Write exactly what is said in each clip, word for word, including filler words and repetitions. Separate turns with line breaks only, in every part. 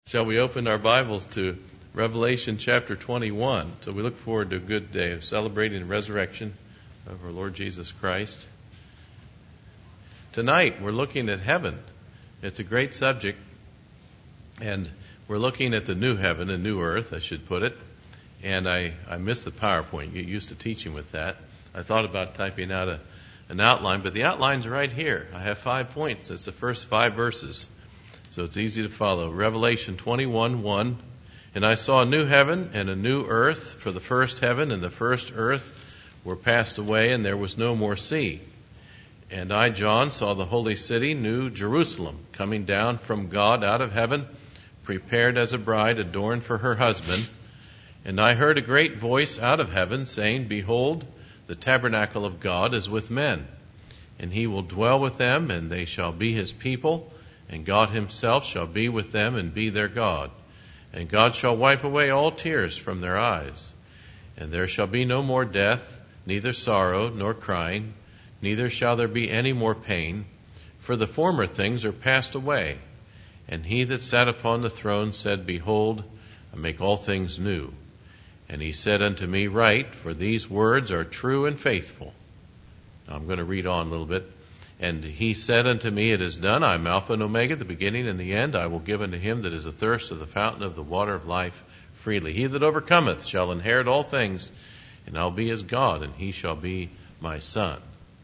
Shall we open our Bibles to Revelation chapter twenty-one? So we look forward to a good day of celebrating the resurrection of our Lord Jesus Christ. Tonight we're looking at heaven. It's a great subject, and we're looking at the new heaven and new earth, I should put it. And I, I missed the PowerPoint. Get used to teaching with that. I thought about typing out a, an outline, but the outline's right here. I have five points. It's the first five verses. So it's easy to follow. Revelation twenty-one one. And I saw a new heaven and a new earth, for the first heaven and the first earth were passed away, and there was no more sea. And I, John, saw the holy city, New Jerusalem, coming down from God out of heaven, prepared as a bride adorned for her husband. And I heard a great voice out of heaven, saying, Behold, the tabernacle of God is with men, and he will dwell with them, and they shall be his people. And God himself shall be with them and be their God. And God shall wipe away all tears from their eyes. And there shall be no more death, neither sorrow nor crying, neither shall there be any more pain, for the former things are passed away. And he that sat upon the throne said, Behold, I make all things new. And he said unto me, Write, for these words are true and faithful. Now I'm going to read on a little bit. And he said unto me, It is done. I am Alpha and Omega, the beginning and the end. I will give unto him that is athirst of the fountain of the water of life freely. He that overcometh shall inherit all things, and I'll be his God, and he shall be my son.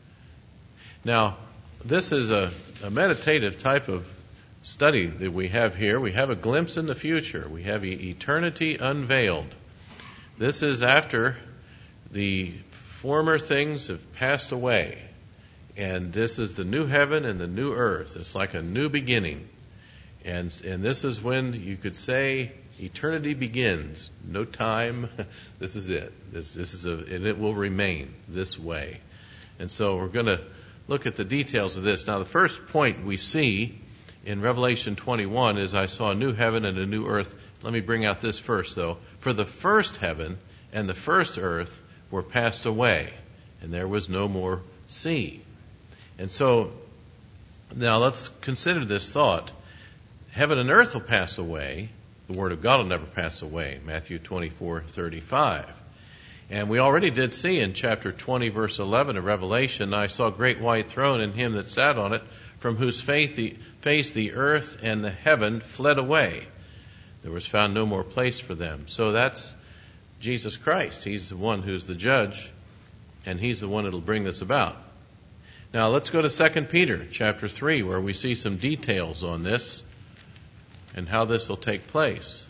Now, this is a, a meditative type of study that we have here. We have a glimpse in the future. We have eternity unveiled. This is after the former things have passed away. And this is the new heaven and the new earth. It's like a new beginning. And and this is when you could say eternity begins. No time. This is it. This this is a and it will remain this way. And so we're going to look at the details of this. Now the first point we see in Revelation twenty-one is I saw a new heaven and a new earth. Let me bring out this first though. For the first heaven and the first earth were passed away, and there was no more sea. And so, now let's consider this thought. Heaven and earth will pass away. The Word of God will never pass away. Matthew twenty-four thirty-five. And we already did see in chapter twenty, verse eleven of Revelation, I saw a great white throne and him that sat on it, from whose face the, face the earth and the heaven fled away. There was found no more place for them. So that's Jesus Christ. He's the one who's the judge, and he's the one that will bring this about. Now let's go to Second Peter chapter three, where we see some details on this and how this will take place.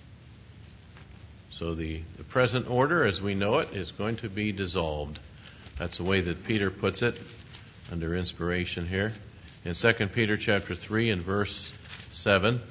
So the, the present order as we know it is going to be dissolved. That's the way that Peter puts it under inspiration here. In Second Peter chapter three and verse seven.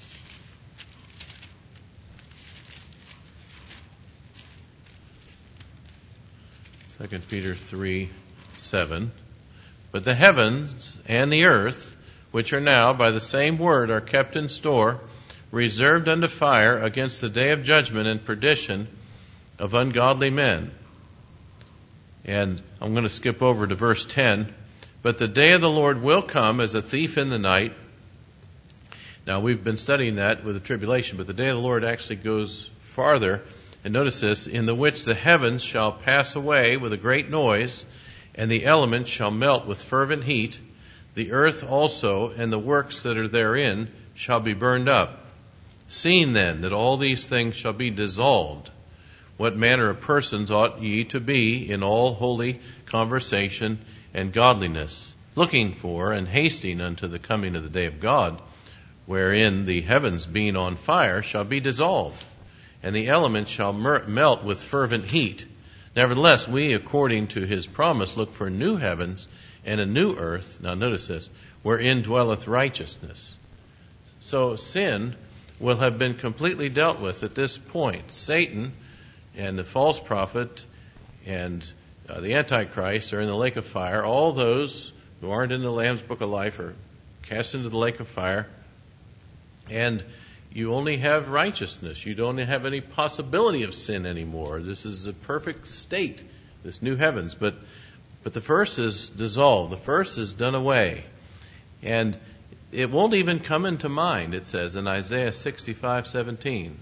Second Peter three seven. But the heavens and the earth, which are now by the same word, are kept in store, reserved unto fire against the day of judgment and perdition of ungodly men. And I'm going to skip over to verse ten. But the day of the Lord will come as a thief in the night. Now we've been studying that with the tribulation, but the day of the Lord actually goes farther. And notice this, in the which the heavens shall pass away with a great noise, and the elements shall melt with fervent heat. The earth also and the works that are therein shall be burned up. Seeing then that all these things shall be dissolved, what manner of persons ought ye to be in all holy conversation and godliness, looking for and hasting unto the coming of the day of God, wherein the heavens being on fire shall be dissolved, and the elements shall mer- melt with fervent heat. Nevertheless, we, according to his promise, look for new heavens and a new earth. Now notice this, wherein dwelleth righteousness. So sin will have been completely dealt with at this point. Satan and the false prophet and uh, the Antichrist are in the lake of fire. All those who aren't in the Lamb's Book of Life are cast into the lake of fire. And you only have righteousness. You don't have any possibility of sin anymore. This is a perfect state, this new heavens. But but the first is dissolved. The first is done away. And it won't even come into mind, it says in Isaiah sixty-five seventeen.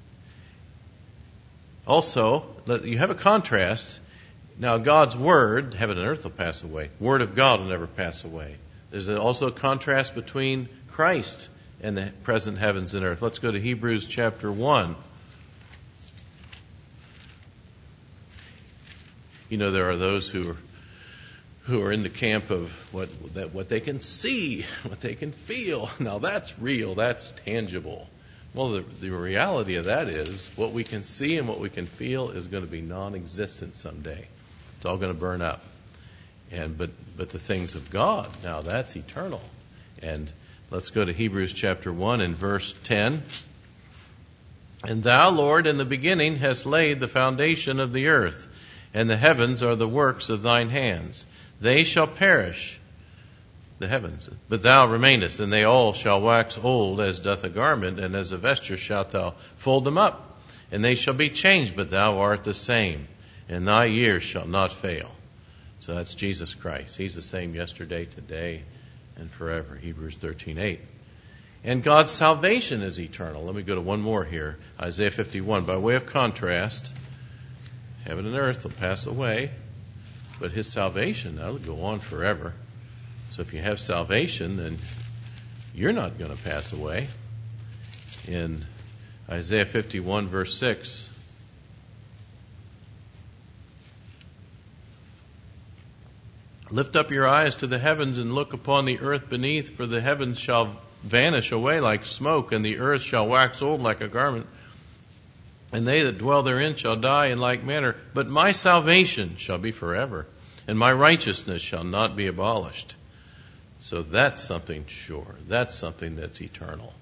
Also, you have a contrast. Now, God's Word, heaven and earth will pass away. Word of God will never pass away. There's also a contrast between Christ and the present heavens and earth. Let's go to Hebrews chapter one. You know, there are those who are, who are in the camp of what that what they can see, what they can feel. Now, that's real. That's tangible. Well, the, the reality of that is what we can see and what we can feel is going to be non-existent someday. It's all going to burn up. And but but the things of God, now that's eternal. And let's go to Hebrews chapter one and verse ten. And thou, Lord, in the beginning hast laid the foundation of the earth, and the heavens are the works of thine hands. They shall perish, the heavens, but thou remainest, and they all shall wax old as doth a garment, and as a vesture shalt thou fold them up. And they shall be changed, but thou art the same, and thy years shall not fail. So that's Jesus Christ. He's the same yesterday, today, and forever. Hebrews thirteen eight. And God's salvation is eternal. Let me go to one more here. Isaiah fifty-one. By way of contrast, heaven and earth will pass away, but His salvation, that'll go on forever. So if you have salvation, then you're not going to pass away. In Isaiah fifty-one, verse six, lift up your eyes to the heavens and look upon the earth beneath, for the heavens shall vanish away like smoke, and the earth shall wax old like a garment, and they that dwell therein shall die in like manner. But my salvation shall be forever, and my righteousness shall not be abolished. So that's something sure. That's something that's eternal.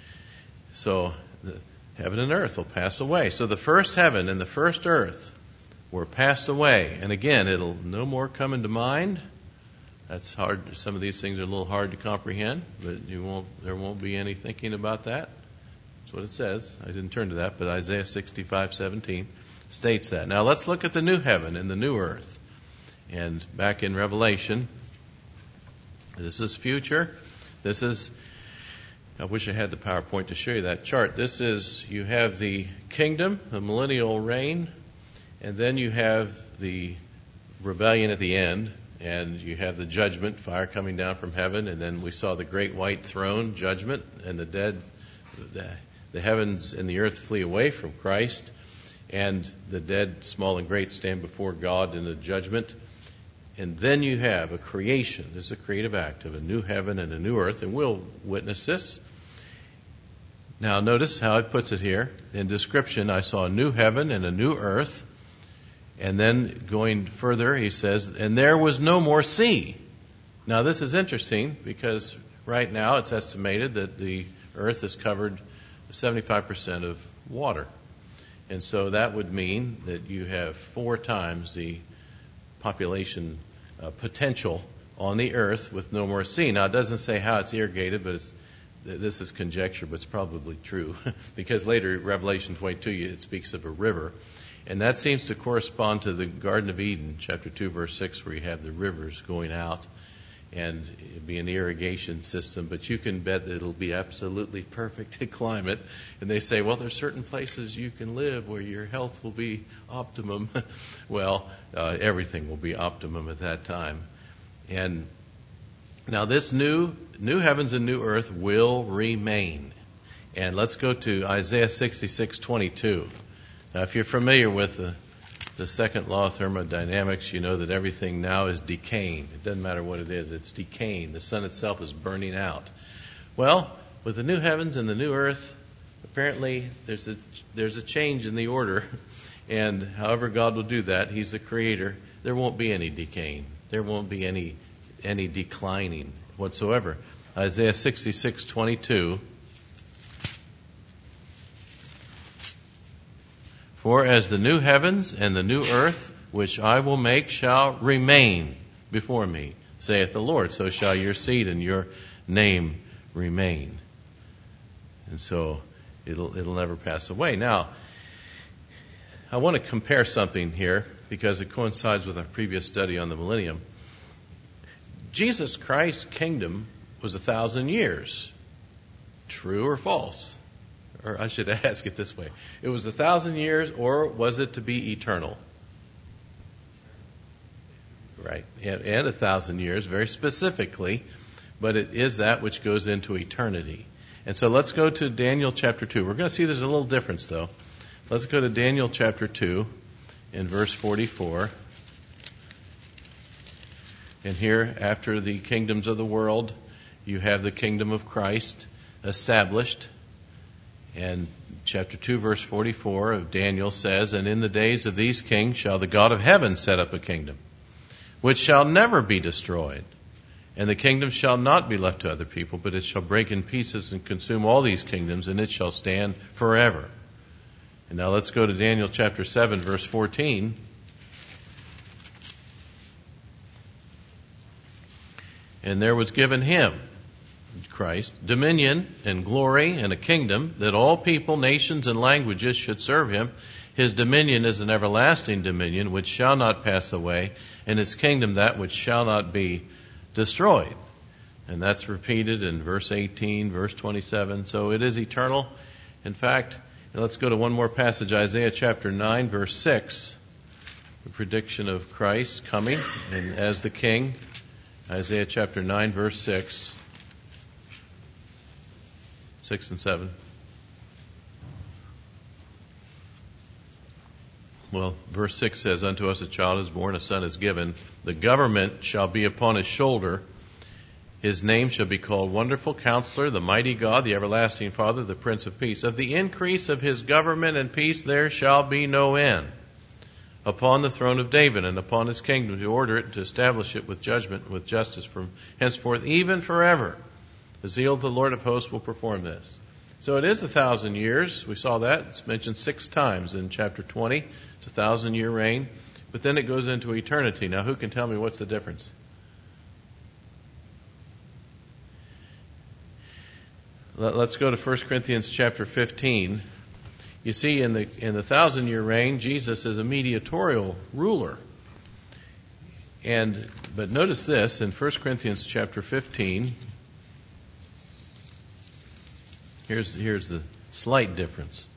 So the heaven and earth will pass away. So the first heaven and the first earth were passed away. And again, it'll no more come into mind. That's hard. Some of these things are a little hard to comprehend, but you won't. There won't be any thinking about that. That's what it says. I didn't turn to that, but Isaiah sixty-five seventeen states that. Now let's look at the new heaven and the new earth. And back in Revelation, this is future. This is, I wish I had the PowerPoint to show you that chart. This is, you have the kingdom, the millennial reign, and then you have the rebellion at the end, and you have the judgment, fire coming down from heaven, and then we saw the great white throne, judgment, and the dead, the, the heavens and the earth flee away from Christ, and the dead, small and great, stand before God in the judgment. And then you have a creation. This is a creative act of a new heaven and a new earth, and we'll witness this. Now notice how it puts it here. In description, I saw a new heaven and a new earth. And then going further, he says, and there was no more sea. Now this is interesting because right now it's estimated that the earth is covered seventy-five percent of water. And so that would mean that you have four times the population uh, potential on the earth with no more sea. Now, it doesn't say how it's irrigated, but it's, this is conjecture, but it's probably true. Because later, Revelation twenty-two, it speaks of a river. And that seems to correspond to the Garden of Eden, chapter two, verse six, where you have the rivers going out. And it'd be an irrigation system, but you can bet that it'll be absolutely perfect climate. And they say, well, there's certain places you can live where your health will be optimum. Well, uh, everything will be optimum at that time. And now this new new heavens and new earth will remain. And let's go to Isaiah sixty-six twenty-two. Now, if you're familiar with the The second law of thermodynamics, you know that everything now is decaying. It doesn't matter what it is, it's decaying. The sun itself is burning out. Well, with the new heavens and the new earth, apparently there's a there's a change in the order. And however God will do that, He's the creator, there won't be any decaying. There won't be any any declining whatsoever. Isaiah sixty-six twenty-two. For as the new heavens and the new earth, which I will make, shall remain before me, saith the Lord, so shall your seed and your name remain. And so it'll it'll never pass away. Now, I want to compare something here because it coincides with our previous study on the millennium. Jesus Christ's kingdom was a thousand years. True or false? Or I should ask it this way. It was a thousand years, or was it to be eternal? Right. And, and a thousand years, very specifically. But it is that which goes into eternity. And so let's go to Daniel chapter two. We're going to see there's a little difference, though. Let's go to Daniel chapter two in verse forty-four. And here, after the kingdoms of the world, you have the kingdom of Christ established. And chapter two, verse forty-four of Daniel says, "And in the days of these kings shall the God of heaven set up a kingdom, which shall never be destroyed. And the kingdom shall not be left to other people, but it shall break in pieces and consume all these kingdoms, and it shall stand forever." And now let's go to Daniel chapter seven, verse fourteen. "And there was given him," Christ, "dominion and glory and a kingdom, that all people, nations, and languages should serve him. His dominion is an everlasting dominion, which shall not pass away, and his kingdom that which shall not be destroyed." And that's repeated in verse eighteen, verse twenty-seven. So it is eternal. In fact, let's go to one more passage, Isaiah chapter nine, verse six. The prediction of Christ coming and as the king. Isaiah chapter nine, verse six. six and seven. Well, verse six says, "Unto us a child is born, a son is given. The government shall be upon his shoulder. His name shall be called Wonderful Counselor, the Mighty God, the Everlasting Father, the Prince of Peace. Of the increase of his government and peace there shall be no end. Upon the throne of David and upon his kingdom, to order it and to establish it with judgment and with justice from henceforth, even forever. The zeal of the Lord of hosts will perform this." So it is a thousand years. We saw that. It's mentioned six times in chapter twenty. It's a thousand year reign. But then it goes into eternity. Now, who can tell me what's the difference? Let's go to First Corinthians chapter fifteen. You see, in the in the thousand year reign, Jesus is a mediatorial ruler. And but notice this in First Corinthians chapter fifteen. Here's, here's the slight difference.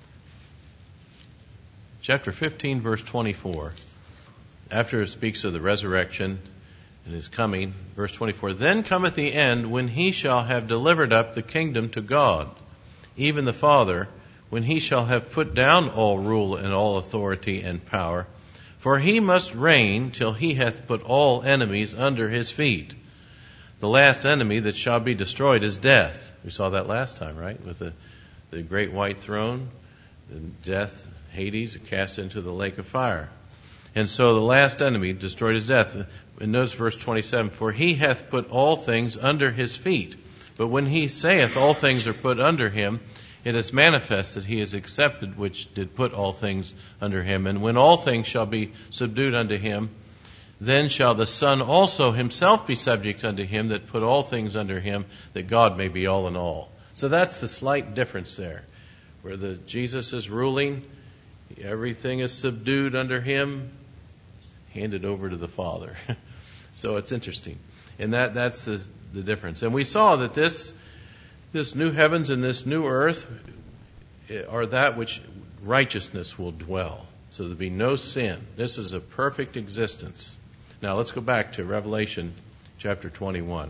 Chapter fifteen, verse twenty-four. After it speaks of the resurrection and his coming, verse twenty-four, "Then cometh the end, when he shall have delivered up the kingdom to God, even the Father, when he shall have put down all rule and all authority and power. For he must reign till he hath put all enemies under his feet. The last enemy that shall be destroyed is death." We saw that last time, right? With the, the great white throne, and death, Hades, are cast into the lake of fire. And so the last enemy destroyed is death. And notice verse twenty-seven, "For he hath put all things under his feet. But when he saith all things are put under him, it is manifest that he is accepted which did put all things under him. And when all things shall be subdued unto him, then shall the Son also himself be subject unto him that put all things under him, that God may be all in all." So that's the slight difference there. Where the Jesus is ruling, everything is subdued under him, handed over to the Father. So it's interesting. And that that's the, the difference. And we saw that this this new heavens and this new earth are that which righteousness will dwell. So there'll be no sin. This is a perfect existence. Now let's go back to Revelation chapter twenty-one.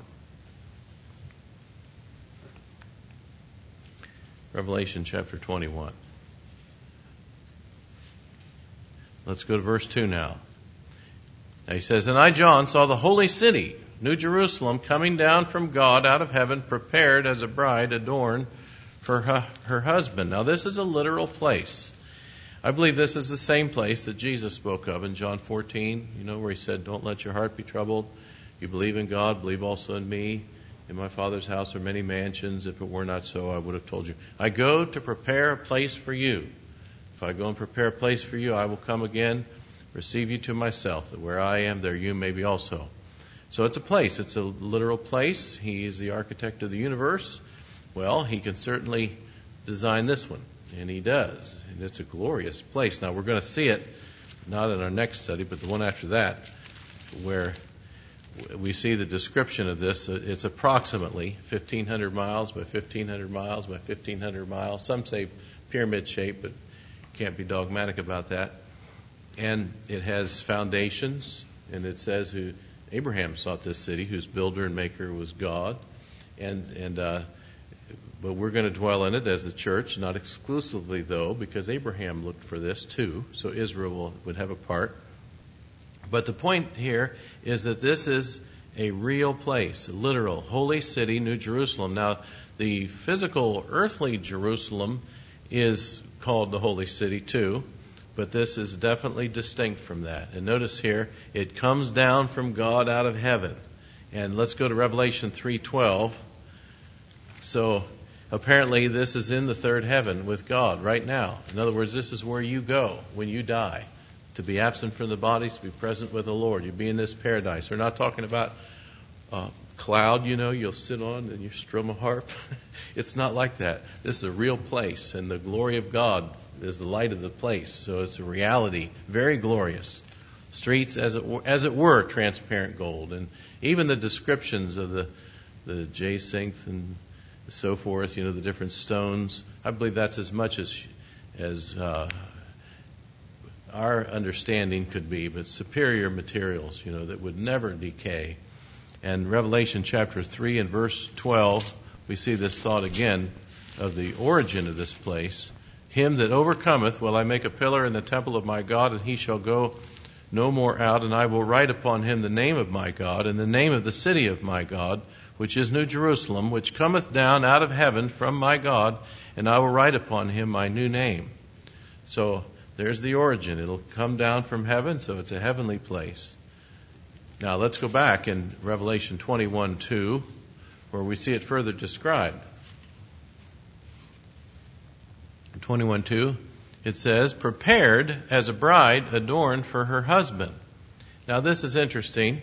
Revelation chapter twenty-one. Let's go to verse two now. Now he says, "And I, John, saw the holy city, New Jerusalem, coming down from God out of heaven, prepared as a bride adorned for her, her husband." Now this is a literal place. I believe this is the same place that Jesus spoke of in John fourteen, you know, where he said, "Don't let your heart be troubled. You believe in God, believe also in me. In my Father's house are many mansions. If it were not so, I would have told you. I go to prepare a place for you. If I go and prepare a place for you, I will come again, receive you to myself, that where I am, there you may be also." So it's a place. It's a literal place. He is the architect of the universe. Well, he can certainly design this one. And he does. And it's a glorious place. Now, we're going to see it, not in our next study, but the one after that, where we see the description of this. It's approximately fifteen hundred miles by fifteen hundred miles by fifteen hundred miles. Some say pyramid shape, but can't be dogmatic about that. And it has foundations, and it says who Abraham sought this city, whose builder and maker was God. And and uh, but we're going to dwell in it as the church, not exclusively though, because Abraham looked for this too. So Israel will, would have a part. But the point here is that this is a real place, a literal holy city, New Jerusalem. Now, the physical earthly Jerusalem is called the holy city too, but this is definitely distinct from that. And notice here, it comes down from God out of heaven. And let's go to Revelation three twelve. So apparently this is in the third heaven with God right now. In other words, this is where you go when you die. To be absent from the bodies, to be present with the Lord. You'll be in this paradise. We're not talking about a cloud, you know, you'll sit on and you strum a harp. It's not like that. This is a real place, and the glory of God is the light of the place. So it's a reality, very glorious. Streets, as it were, as it were transparent gold. And even the descriptions of the, the jacinth and so forth, you know, the different stones, I believe that's as much as, as uh, our understanding could be, but superior materials, you know, that would never decay. And Revelation chapter three and verse twelve, we see this thought again of the origin of this place. Him that overcometh will I make a pillar in the temple of my God, and he shall go no more out, and I will write upon him the name of my God, and the name of the city of my God, which is New Jerusalem, which cometh down out of heaven from my God, and I will write upon him my new name. So there's the origin. It'll come down from heaven, so it's a heavenly place. Now let's go back in Revelation twenty-one two, where we see it further described. In twenty-one two, it says, prepared as a bride adorned for her husband. Now this is interesting.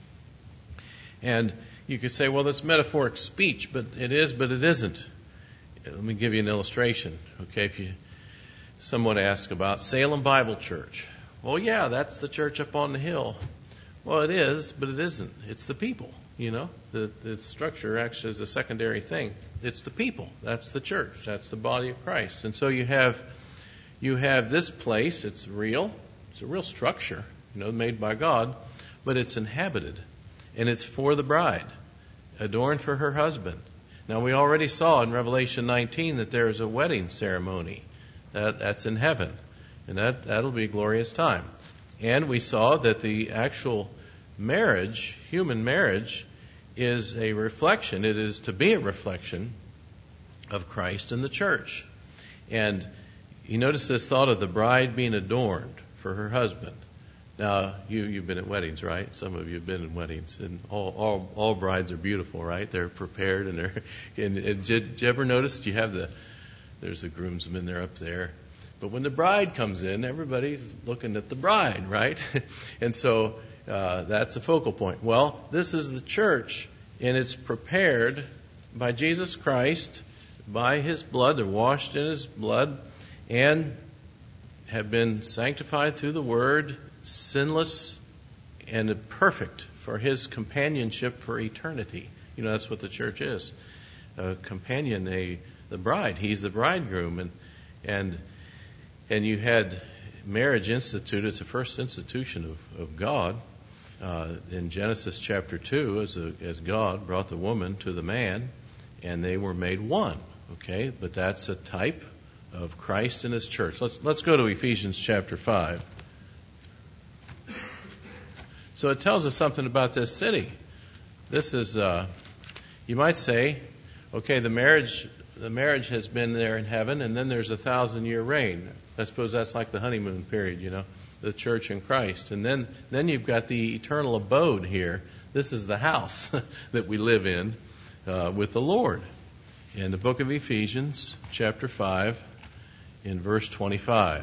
And you could say, well, that's metaphoric speech, but it is, but it isn't. Let me give you an illustration. Okay, if you someone asks about Salem Bible Church. Well, yeah, that's the church up on the hill. Well, it is, but it isn't. It's the people, you know. The, the structure actually is a secondary thing. It's the people. That's the church. That's the body of Christ. And so you have you have this place. It's real. It's a real structure, you know, made by God, but it's inhabited. And it's for the bride, adorned for her husband. Now, we already saw in Revelation nineteen that there is a wedding ceremony. That, that's in heaven. And that, that'll be a glorious time. And we saw that the actual marriage, human marriage, is a reflection. It is to be a reflection of Christ and the church. And you notice this thought of the bride being adorned for her husband. Now, you, you've been at weddings, right? Some of you have been in weddings. And all, all, all brides are beautiful, right? They're prepared. And, they're, and, and did you ever notice you have the... There's the groomsmen, they're up there. But when the bride comes in, everybody's looking at the bride, right? And so uh, that's the focal point. Well, this is the church, and it's prepared by Jesus Christ, by his blood. They're washed in his blood and have been sanctified through the word, sinless and perfect for his companionship for eternity. You know, that's what the church is. A companion, a the bride. He's the bridegroom. And and and you had marriage instituted. It's the first institution of, of God. Uh, in Genesis chapter two, as, a, as God brought the woman to the man, and they were made one. Okay, but that's a type of Christ and his church. Let's let's go to Ephesians chapter five. So it tells us something about this city. This is, uh, you might say, okay, the marriage... The marriage has been there in heaven, and then there's a thousand-year reign. I suppose that's like the honeymoon period, you know, the church in Christ. And then, then you've got the eternal abode here. This is the house that we live in uh, with the Lord. In the book of Ephesians, chapter five, in verse twenty-five.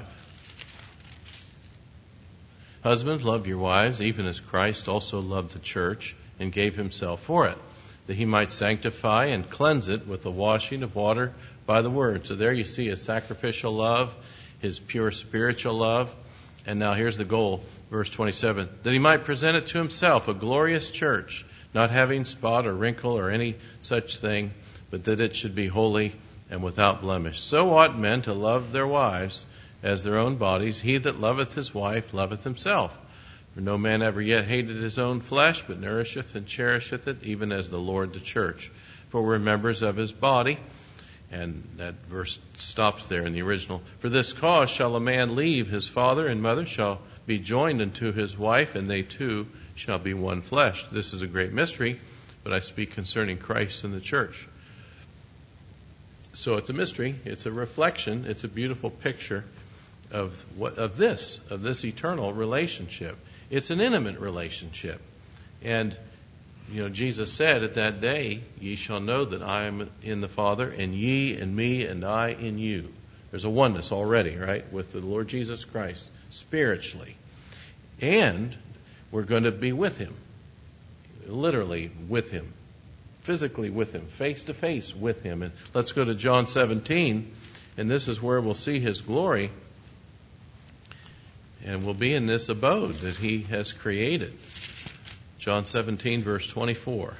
Husbands, love your wives, even as Christ also loved the church and gave himself for it, that he might sanctify and cleanse it with the washing of water by the word. So there you see his sacrificial love, his pure spiritual love, And now here's the goal, verse twenty-seven, that he might present it to himself, a glorious church, not having spot or wrinkle or any such thing, but that it should be holy and without blemish. So ought men to love their wives as their own bodies. He that loveth his wife loveth himself. For no man ever yet hated his own flesh, but nourisheth and cherisheth it, even as the Lord the church. For we're members of his body. And that verse stops there in the original. For this cause shall a man leave his father and mother, shall be joined unto his wife, and they two shall be one flesh. This is a great mystery, but I speak concerning Christ and the church. So it's a mystery, it's a reflection, it's a beautiful picture of what of this, of this eternal relationship. It's an intimate relationship. And you know, Jesus said at that day, ye shall know that I am in the Father, and ye in me, and I in you. There's a oneness already, right, with the Lord Jesus Christ, spiritually. And we're going to be with him, literally with him, physically with him, face to face with him. And let's go to John seventeen, and this is where we'll see his glory. And we'll be in this abode that he has created. John seventeen, verse twenty-four.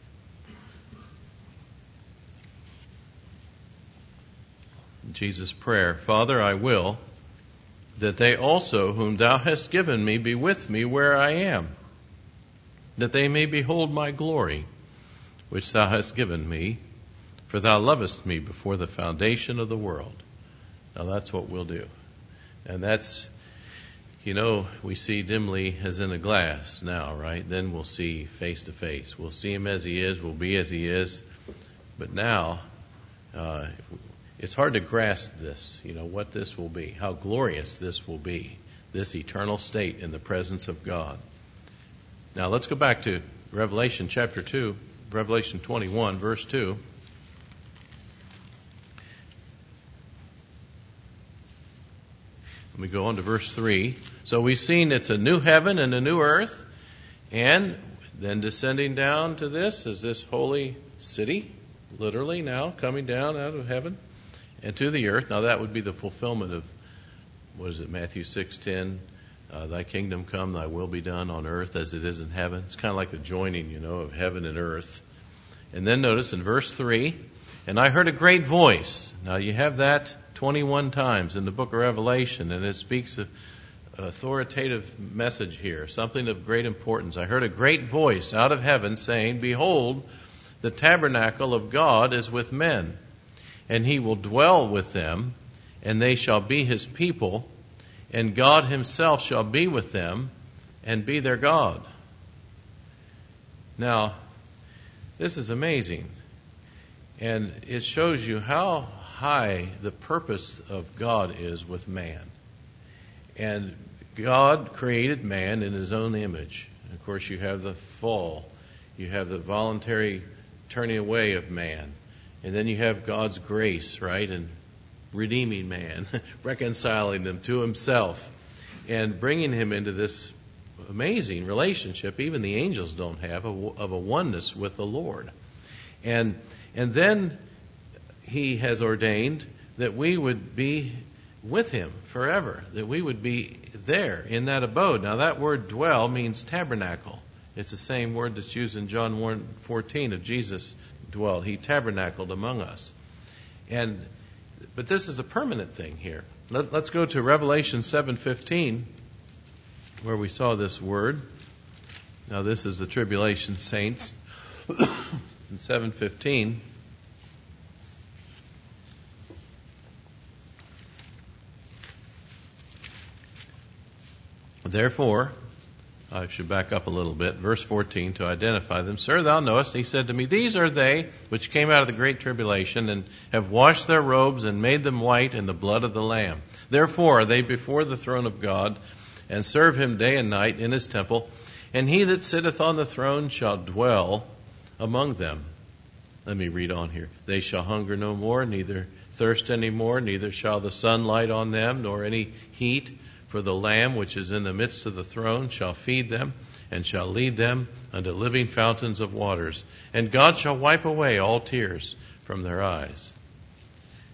Jesus' prayer, Father, I will that they also whom thou hast given me be with me where I am, that they may behold my glory, which thou hast given me, for thou lovest me before the foundation of the world. Now that's what we'll do. And that's, you know, we see dimly as in a glass now, right? Then we'll see face to face. We'll see him as he is. We'll be as he is. But now, uh, it's hard to grasp this, you know, what this will be, how glorious this will be, this eternal state in the presence of God. Now let's go back to Revelation chapter two, Revelation twenty-one, verse two. Let me go on to verse three. So we've seen it's a new heaven and a new earth. And then descending down to this is this holy city, literally now coming down out of heaven and to the earth. Now that would be the fulfillment of, what is it, Matthew six ten, uh, thy kingdom come, thy will be done on earth as it is in heaven. It's kind of like the joining, you know, of heaven and earth. And then notice in verse three, and I heard a great voice. Now you have that twenty-one times in the book of Revelation, and it speaks of authoritative message here, something of great importance. I heard a great voice out of heaven saying, behold, the tabernacle of God is with men, and he will dwell with them, and they shall be his people, and God himself shall be with them and be their God. Now, this is amazing, and it shows you how high the purpose of God is with man. And God created man in his own image. And of course, you have the fall. You have the voluntary turning away of man. And then you have God's grace, right? And redeeming man, reconciling them to himself, and bringing him into this amazing relationship even the angels don't have, of a oneness with the Lord. And and then he has ordained that we would be with him forever, that we would be there in that abode. Now that word dwell means tabernacle. It's the same word that's used in John one fourteen of Jesus dwelled. He tabernacled among us. And but this is a permanent thing here. Let, let's go to Revelation seven fifteen, where we saw this word. Now this is the tribulation saints. In seven fifteen, therefore, I should back up a little bit, verse fourteen, to identify them. Sir, thou knowest, he said to me, these are they which came out of the great tribulation, and have washed their robes, and made them white in the blood of the Lamb. Therefore are they before the throne of God, and serve him day and night in his temple. And he that sitteth on the throne shall dwell among them. Let me read on here. They shall hunger no more, neither thirst any more, neither shall the sun light on them, nor any heat. For the Lamb which is in the midst of the throne shall feed them, and shall lead them unto living fountains of waters. And God shall wipe away all tears from their eyes.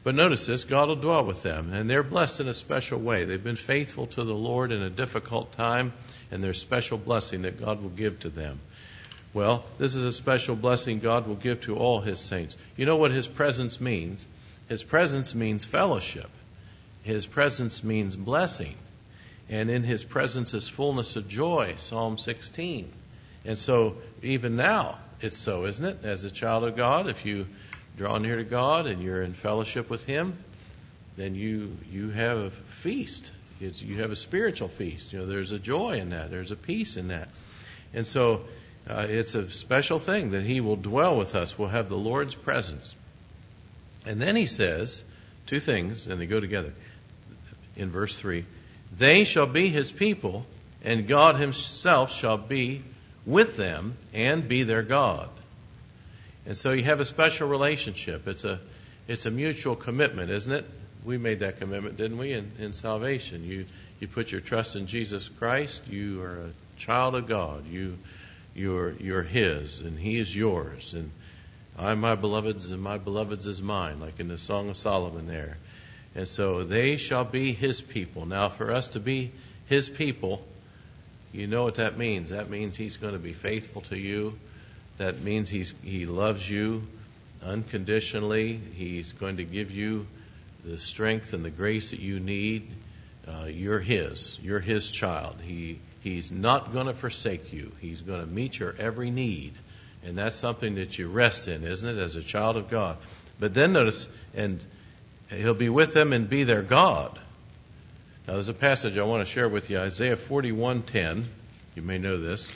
But notice this, God will dwell with them, and they're blessed in a special way. They've been faithful to the Lord in a difficult time, and there's special blessing that God will give to them. Well, this is a special blessing God will give to all His saints. You know what His presence means? His presence means fellowship. His presence means blessing. And in His presence is fullness of joy, Psalm sixteen. And so even now, it's so, isn't it? As a child of God, if you draw near to God and you're in fellowship with Him, then you you have a feast. It's, you have a spiritual feast. You know, there's a joy in that. There's a peace in that. And so uh, it's a special thing that He will dwell with us. We'll have the Lord's presence. And then He says two things, and they go together. In verse three, they shall be His people, and God Himself shall be with them and be their God. And so you have a special relationship. It's a it's a mutual commitment, isn't it? We made that commitment, didn't we, in, in salvation? You you put your trust in Jesus Christ. You are a child of God. You you're you're His, and He is yours. And I'm my beloved's, and my beloved's is mine, like in the Song of Solomon there. And so they shall be His people. Now, for us to be His people, you know what that means. That means He's going to be faithful to you. That means he's, He loves you unconditionally. He's going to give you the strength and the grace that you need. Uh, you're His. You're His child. He He's not going to forsake you. He's going to meet your every need. And that's something that you rest in, isn't it, as a child of God? But then notice, and He'll be with them and be their God. Now, there's a passage I want to share with you, Isaiah forty-one ten. You may know this.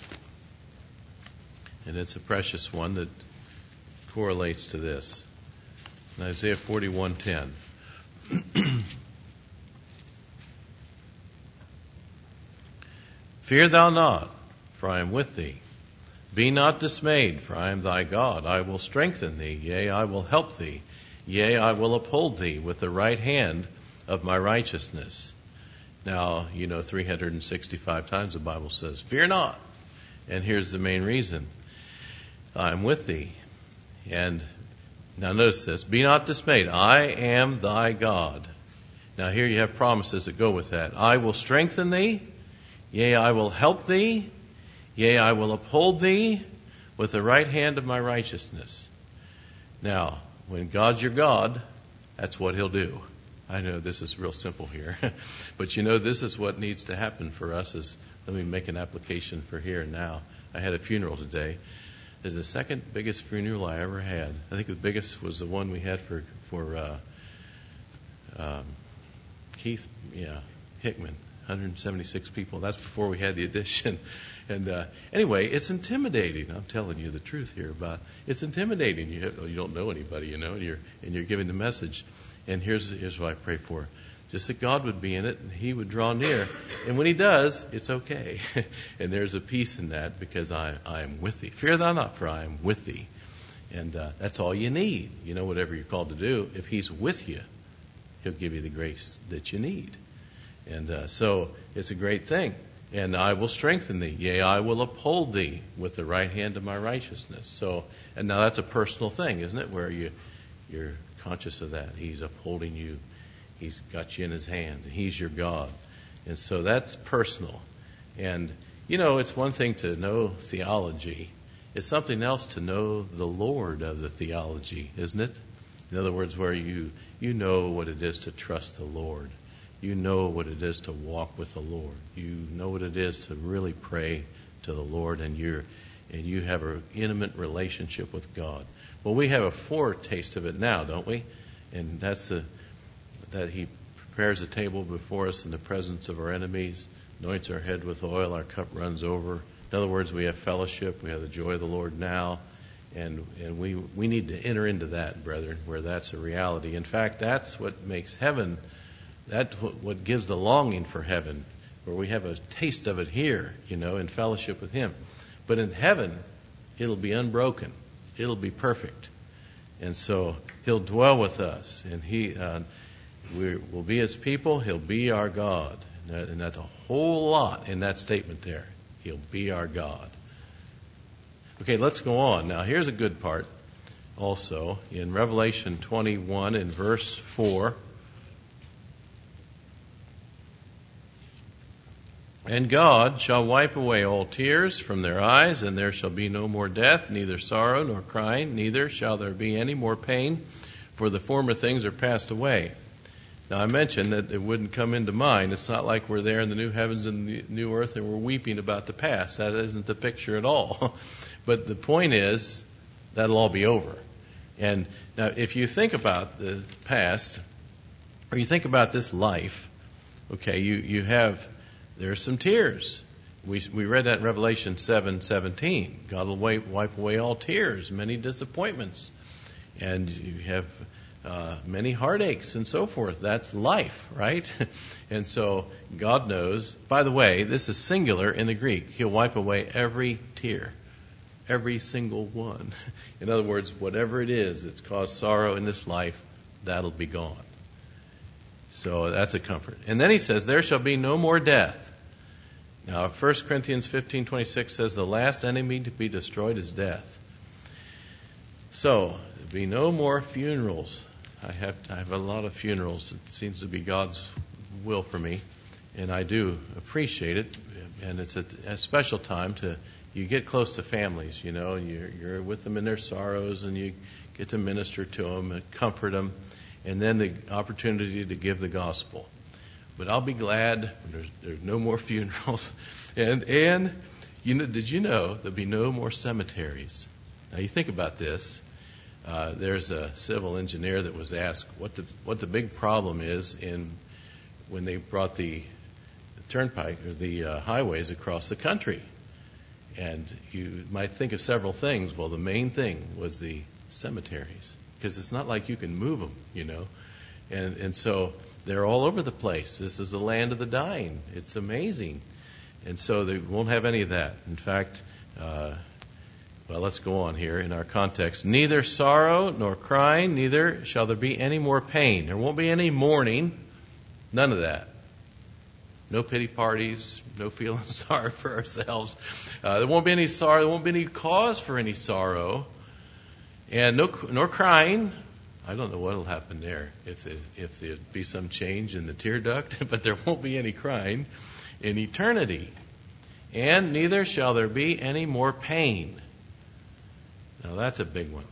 And it's a precious one that correlates to this. In Isaiah forty-one ten. Fear thou not, for I am with thee. Be not dismayed, for I am thy God. I will strengthen thee, yea, I will help thee. Yea, I will uphold thee with the right hand of my righteousness. Now, you know, three hundred sixty-five times the Bible says, fear not. And here's the main reason. I am with thee. And now notice this. Be not dismayed. I am thy God. Now here you have promises that go with that. I will strengthen thee. Yea, I will help thee. Yea, I will uphold thee with the right hand of my righteousness. Now, when God's your God, that's what He'll do. I know this is real simple here. But you know, this is what needs to happen for us. Is let me make an application for here and now. I had a funeral today. It's the second biggest funeral I ever had. I think the biggest was the one we had for for uh, um, Keith, yeah, Hickman, one hundred seventy-six people. That's before we had the addition. And uh, anyway, it's intimidating. I'm telling you the truth here about it's intimidating. You have, you don't know anybody, you know, and you're and you're giving the message. And here's here's what I pray for. Just that God would be in it and He would draw near. And when He does, it's okay. And there's a peace in that because I, I am with thee. Fear thou not, for I am with thee. And uh, that's all you need. You know, whatever you're called to do, if He's with you, He'll give you the grace that you need. And uh, so it's a great thing. And I will strengthen thee. Yea, I will uphold thee with the right hand of my righteousness. So, and now that's a personal thing, isn't it? Where you, you're conscious of that. He's upholding you. He's got you in His hand. He's your God. And so that's personal. And, you know, it's one thing to know theology. It's something else to know the Lord of the theology, isn't it? In other words, where you, you know what it is to trust the Lord. You know what it is to walk with the Lord. You know what it is to really pray to the Lord, and you're and you have an intimate relationship with God. Well, we have a foretaste of it now, don't we? And that's the that He prepares a table before us in the presence of our enemies, anoints our head with oil, our cup runs over. In other words, we have fellowship, we have the joy of the Lord now, and and we we need to enter into that, brethren, where that's a reality. In fact, that's what makes heaven. That's what gives the longing for heaven, where we have a taste of it here, you know, in fellowship with Him. But in heaven, it'll be unbroken. It'll be perfect. And so He'll dwell with us, and He uh, we will be His people. He'll be our God. And, that, and that's a whole lot in that statement there. He'll be our God. Okay, let's go on. Now, here's a good part. also in Revelation twenty-one in verse four. And God shall wipe away all tears from their eyes, and there shall be no more death, neither sorrow nor crying, neither shall there be any more pain, for the former things are passed away. Now, I mentioned that it wouldn't come into mind. It's not like we're there in the new heavens and the new earth and we're weeping about the past. That isn't the picture at all. But the point is, that'll all be over. And now, if you think about the past, or you think about this life, okay, you, you have... There's some tears. We we read that in Revelation seven seventeen. God will wipe, wipe away all tears, many disappointments, and you have uh, many heartaches and so forth. That's life, right? And so God knows. By the way, this is singular in the Greek. He'll wipe away every tear, every single one. In other words, whatever it is that's caused sorrow in this life, that'll be gone. So that's a comfort. And then he says, there shall be no more death. Now, First Corinthians fifteen twenty-six says, the last enemy to be destroyed is death. So, there'll be no more funerals. I have I have a lot of funerals. It seems to be God's will for me, and I do appreciate it. And it's a, a special time to, you get close to families, you know, and you're, you're with them in their sorrows, and you get to minister to them and comfort them. And then the opportunity to give the gospel. But I'll be glad when there's, there's no more funerals. And, and you know, did you know there'll be no more cemeteries? Now, you think about this. Uh, there's a civil engineer that was asked what the what the big problem is in when they brought the, the turnpike or the uh, highways across the country. And you might think of several things. Well, the main thing was the cemeteries. Because it's not like you can move them, you know. And and so they're all over the place. This is the land of the dying. It's amazing. And so they won't have any of that. In fact, uh, well, let's go on here in our context. Neither sorrow nor crying, neither shall there be any more pain. There won't be any mourning. None of that. No pity parties, no feeling sorry for ourselves. Uh, there won't be any sorrow. There won't be any cause for any sorrow. And no, nor crying. I don't know what will happen there, if it, if there be some change in the tear duct, but there won't be any crying in eternity. And neither shall there be any more pain. Now that's a big one.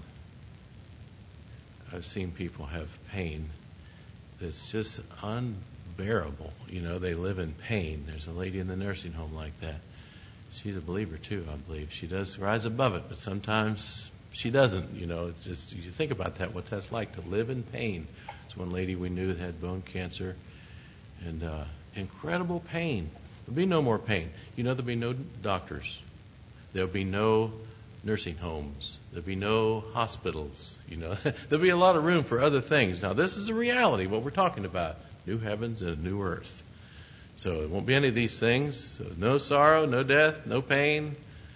I've seen people have pain that's just unbearable. You know, they live in pain. There's a lady in the nursing home like that. She's a believer too, I believe. She does rise above it, but sometimes she doesn't, you know. It's just, you think about that, what that's like to live in pain. There's one lady we knew that had bone cancer, and uh, incredible pain. There'll be no more pain. You know, there'll be no doctors. There'll be no nursing homes. There'll be no hospitals. You know, there'll be a lot of room for other things. Now, this is a reality, what we're talking about: new heavens and a new earth. So there won't be any of these things. So no sorrow, no death, no pain.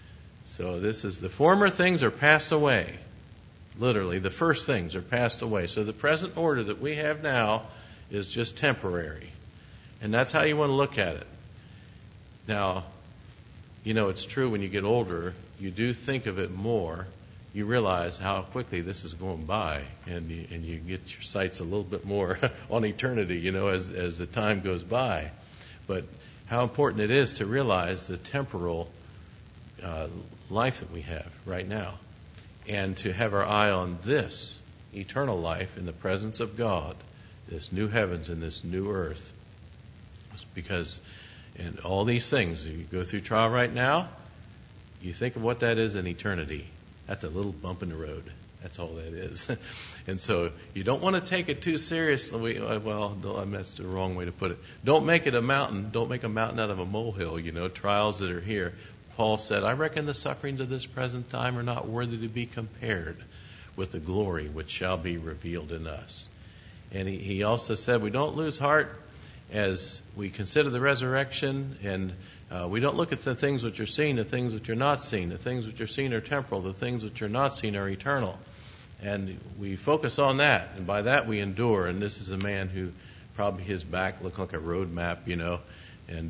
So this is the former things are passed away. Literally, the first things are passed away. So the present order that we have now is just temporary. And that's how you want to look at it. Now, you know, it's true when you get older, you do think of it more. You realize how quickly this is going by, and you, and you get your sights a little bit more on eternity, you know, as, as the time goes by. But how important it is to realize the temporal uh, life that we have right now, and to have our eye on this eternal life in the presence of God, this new heavens and this new earth. It's because, and all these things, you go through trial right now, you think of what that is in eternity. That's a little bump in the road. That's all that is. And so you don't want to take it too seriously. Well, that's the wrong way to put it. Don't make it a mountain. Don't make a mountain out of a molehill, you know, trials that are here. Paul said, I reckon the sufferings of this present time are not worthy to be compared with the glory which shall be revealed in us. And he, he also said, we don't lose heart as we consider the resurrection, and uh, we don't look at the things which are seen, the things which are not seen. The things which are seen are temporal. The things which are not seen are eternal. And we focus on that, and by that we endure. And this is a man who probably his back looked like a road map, you know, and uh,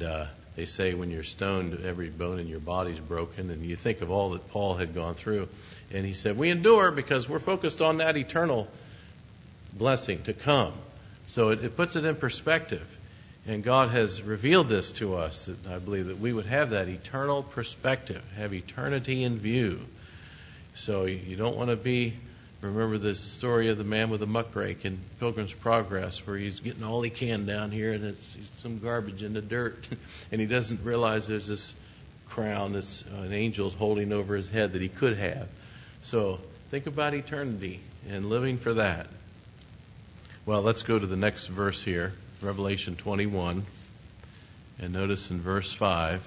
they say when you're stoned, every bone in your body's broken, and you think of all that Paul had gone through. And he said, we endure because we're focused on that eternal blessing to come. So it, it puts it in perspective. And God has revealed this to us, that I believe that we would have that eternal perspective, have eternity in view. So you don't want to be, remember the story of the man with the muckrake in Pilgrim's Progress, where he's getting all he can down here and it's, it's some garbage in the dirt. And he doesn't realize there's this crown that's uh, an angel's holding over his head that he could have. So think about eternity and living for that. Well, let's go to the next verse here, Revelation twenty-one. And notice in verse five.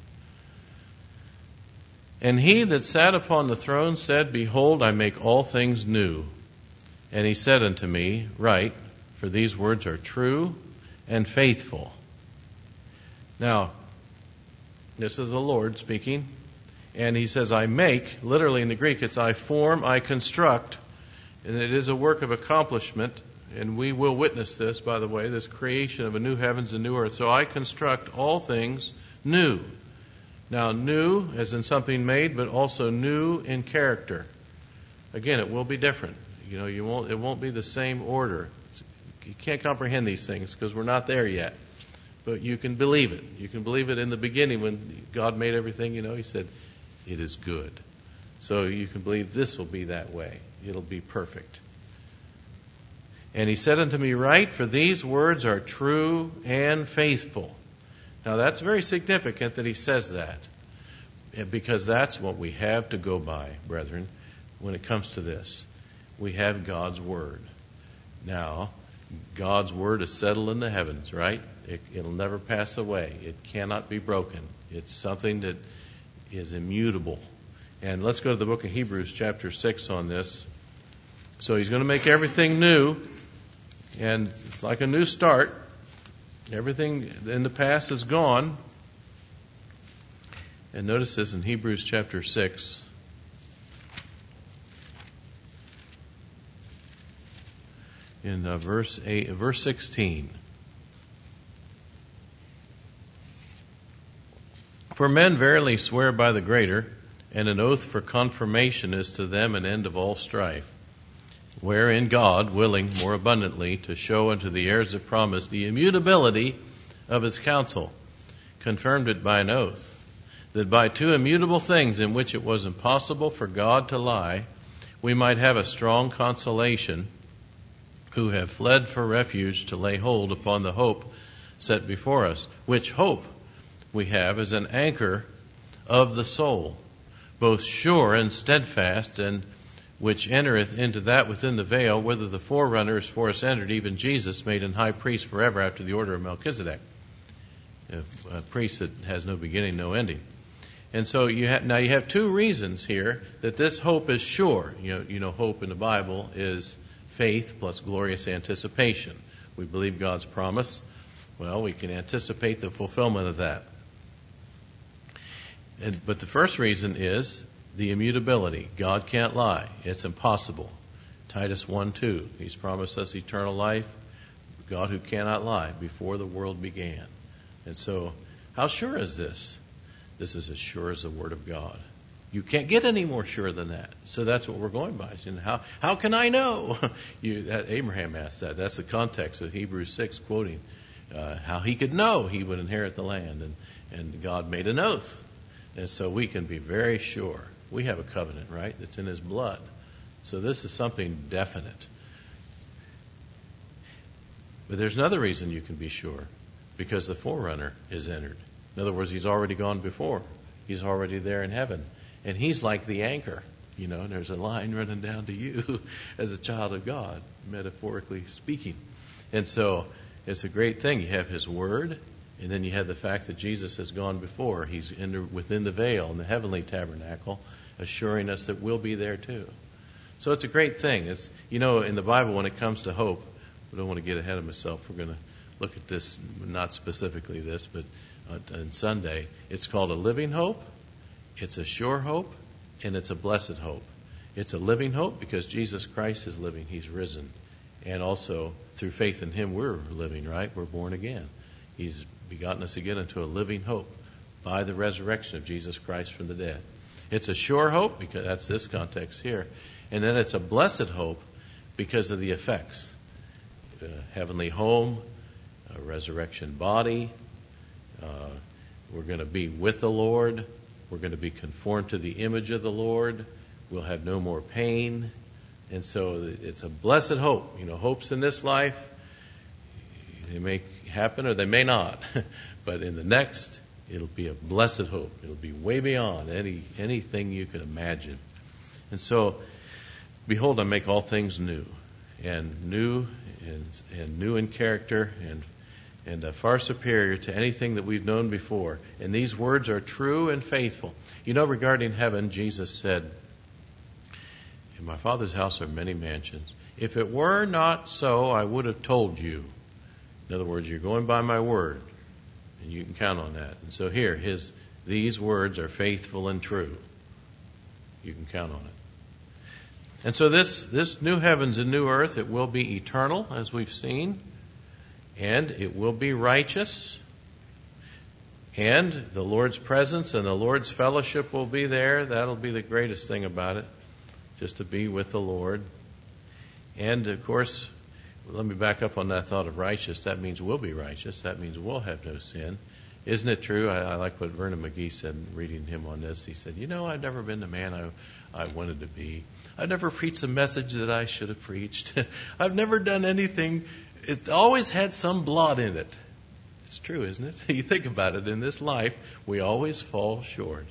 And he that sat upon the throne said, Behold, I make all things new. And he said unto me, Write, for these words are true and faithful. Now, this is the Lord speaking. And he says, I make, literally in the Greek, it's I form, I construct. And it is a work of accomplishment. And we will witness this, by the way, this creation of a new heavens and new earth. So I construct all things new. Now, new as in something made, but also new in character. Again, it will be different. You know, you won't. It won't be the same order. You can't comprehend these things because we're not there yet. But you can believe it. You can believe it in the beginning when God made everything. You know, He said, "It is good." So you can believe this will be that way. It'll be perfect. And he said unto me, Write, for these words are true and faithful. Now that's very significant that he says that, because that's what we have to go by, brethren, when it comes to this. We have God's Word. Now, God's Word is settled in the heavens, right? It, it'll never pass away. It cannot be broken. It's something that is immutable. And let's go to the book of Hebrews chapter six on this. So he's going to make everything new. And it's like a new start. Everything in the past is gone. And notice this in Hebrews chapter six. In uh, verse eight, verse sixteen. For men verily swear by the greater, and an oath for confirmation is to them an end of all strife. Wherein God, willing more abundantly to show unto the heirs of promise the immutability of his counsel, confirmed it by an oath, that by two immutable things in which it was impossible for God to lie, we might have a strong consolation, who have fled for refuge to lay hold upon the hope set before us, which hope we have as an anchor of the soul, both sure and steadfast, and which entereth into that within the veil, whither the forerunner is for us entered, even Jesus, made an high priest forever after the order of Melchizedek, a, a priest that has no beginning, no ending. And so you have, now you have two reasons here that this hope is sure. You know, you know, hope in the Bible is faith plus glorious anticipation. We believe God's promise. Well, we can anticipate the fulfillment of that. And, but the first reason is the immutability. God can't lie. It's impossible. Titus one two, He's promised us eternal life. God who cannot lie, before the world began. And so, how sure is this? This is as sure as the Word of God. You can't get any more sure than that. So that's what we're going by. And how how can I know? you, that, Abraham asked that. That's the context of Hebrews six, quoting uh, how he could know he would inherit the land. And, and God made an oath. And so we can be very sure. We have a covenant, right? It's in His blood. So this is something definite. But there's another reason you can be sure. Because the forerunner is entered. In other words, He's already gone before. He's already there in heaven. And He's like the anchor. You know, and there's a line running down to you as a child of God, metaphorically speaking. And so it's a great thing. You have His Word. And then you have the fact that Jesus has gone before. He's in the, within the veil in the heavenly tabernacle, assuring us that we'll be there too. So it's a great thing. It's, you know, in the Bible, when it comes to hope, I don't want to get ahead of myself. We're going to look at this, not specifically this, but uh, on Sunday. It's called a living hope. It's a sure hope, and it's a blessed hope. It's a living hope because Jesus Christ is living. He's risen. And also, through faith in Him, we're living, right? We're born again. He's begotten us again into a living hope by the resurrection of Jesus Christ from the dead. It's a sure hope, because that's this context here. And then it's a blessed hope because of the effects. A heavenly home, a resurrection body. Uh, we're going to be with the Lord. We're going to be conformed to the image of the Lord. We'll have no more pain. And so it's a blessed hope. You know, hopes in this life, they may happen or they may not. But in the next, it'll be a blessed hope. It'll be way beyond any anything you can imagine. And so, behold, I make all things new. And new and, and new in character and and uh, far superior to anything that we've known before. And these words are true and faithful. You know, regarding heaven, Jesus said, in my Father's house are many mansions. If it were not so, I would have told you. In other words, you're going by my word, and you can count on that. And so here, his these words are faithful and true. You can count on it. And so this, this new heavens and new earth, it will be eternal, as we've seen. And it will be righteous. And the Lord's presence and the Lord's fellowship will be there. That'll be the greatest thing about it, just to be with the Lord. And, of course, let me back up on that thought of righteous. That means we'll be righteous. That means we'll have no sin. Isn't it true? I, I like what Vernon McGee said, reading him on this. He said, you know, I've never been the man I, I wanted to be. I've never preached the message that I should have preached. I've never done anything. It's always had some blot in it. It's true, isn't it? You think about it. In this life, we always fall short.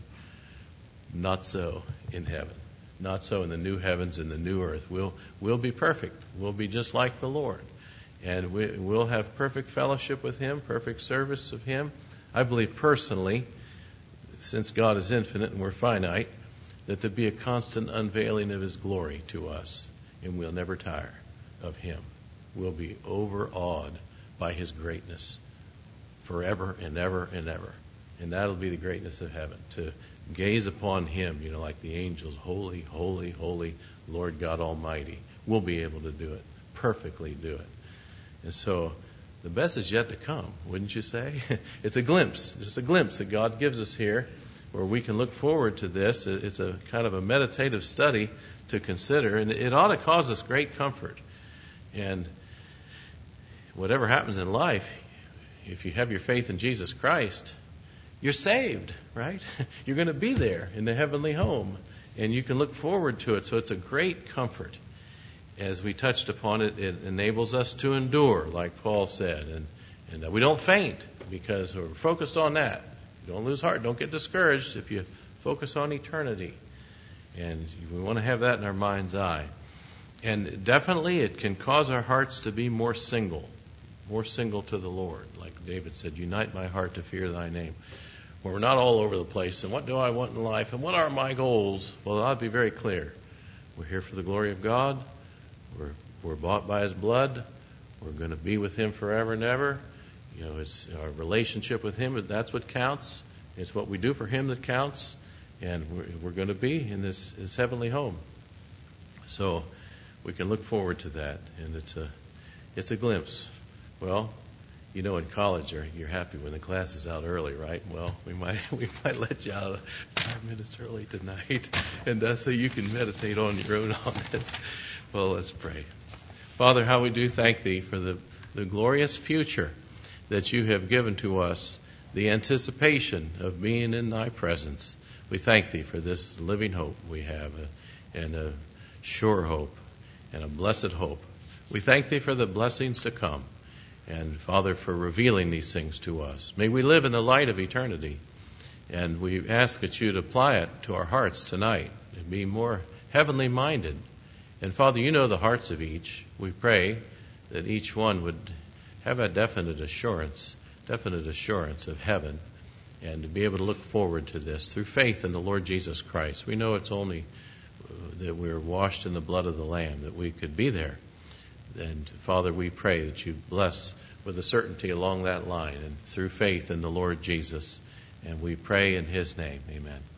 Not so in heaven. Not so in the new heavens and the new earth. We'll, we'll be perfect. We'll be just like the Lord. And we, we'll have perfect fellowship with Him, perfect service of Him. I believe personally, since God is infinite and we're finite, that there be a constant unveiling of His glory to us. And we'll never tire of Him. We'll be overawed by His greatness forever and ever and ever. And that'll be the greatness of heaven, to gaze upon Him, you know, like the angels, holy, holy, holy, Lord God Almighty. We'll be able to do it, perfectly do it. And so the best is yet to come, wouldn't you say? It's a glimpse, just a glimpse that God gives us here where we can look forward to this. It's a kind of a meditative study to consider, and it ought to cause us great comfort. And whatever happens in life, if you have your faith in Jesus Christ, you're saved, right? You're going to be there in the heavenly home, and you can look forward to it. So it's a great comfort. As we touched upon it, it enables us to endure, like Paul said, and, and we don't faint because we're focused on that. Don't lose heart. Don't get discouraged if you focus on eternity. And we want to have that in our mind's eye. And definitely it can cause our hearts to be more single, more single to the Lord. Like David said, unite my heart to fear thy name. Well, we're not all over the place. And what do I want in life? And what are my goals? Well, I'll be very clear. We're here for the glory of God. We're, we're bought by His blood. We're going to be with Him forever and ever. You know, it's our relationship with Him. That's what counts. It's what we do for Him that counts. And we're, we're going to be in this, this heavenly home. So we can look forward to that. And it's a, it's a glimpse. Well, you know, in college, you're, you're happy when the class is out early, right? Well, we might we might let you out five minutes early tonight, and uh, so you can meditate on your own on this. Well, let's pray. Father, how we do thank Thee for the, the glorious future that You have given to us, the anticipation of being in Thy presence. We thank Thee for this living hope we have, a, and a sure hope, and a blessed hope. We thank Thee for the blessings to come. And, Father, for revealing these things to us. May we live in the light of eternity. And we ask that You'd apply it to our hearts tonight and be more heavenly minded. And, Father, You know the hearts of each. We pray that each one would have a definite assurance, definite assurance of heaven, and to be able to look forward to this through faith in the Lord Jesus Christ. We know it's only that we're washed in the blood of the Lamb that we could be there. And, Father, we pray that You bless with a certainty along that line and through faith in the Lord Jesus. And we pray in His name. Amen.